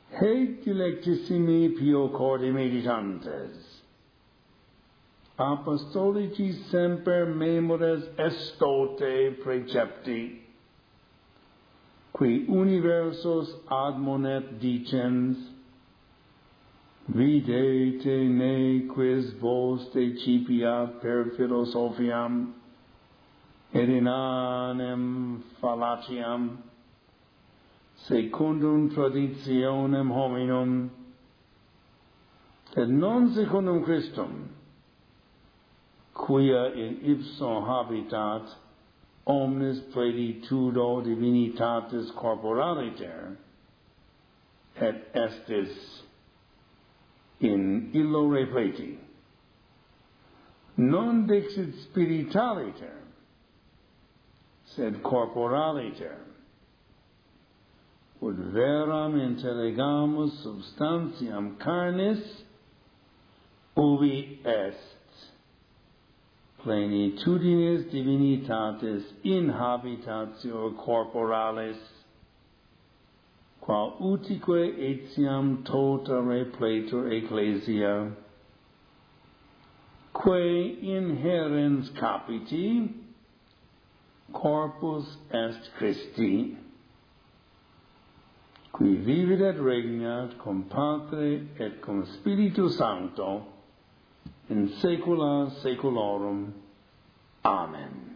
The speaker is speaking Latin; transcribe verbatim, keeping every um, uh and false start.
Heic dilectissimi pio corde meditantes, apostolici semper memores estote precepti, qui universos admonet dicens, videte ne quis vos decipiat per philosophiam, et in anem fallaciam, secundum traditionem hominum, et non secundum Christum, quia in ipso habitat omnis plenitudo divinitatis corporaliter, et estis in illo repleti. Non dixit spiritualiter, sed corporaliter, ut veram intellegamus substantiam carnis, ubi est plenitudinis divinitatis in habitatio corporalis, qual utique etiam tota repletur ecclesia, quae inherens capiti corpus est Christi, qui vivit et regnat cum Patre et cum Spiritu Sancto in saecula saeculorum. Amen.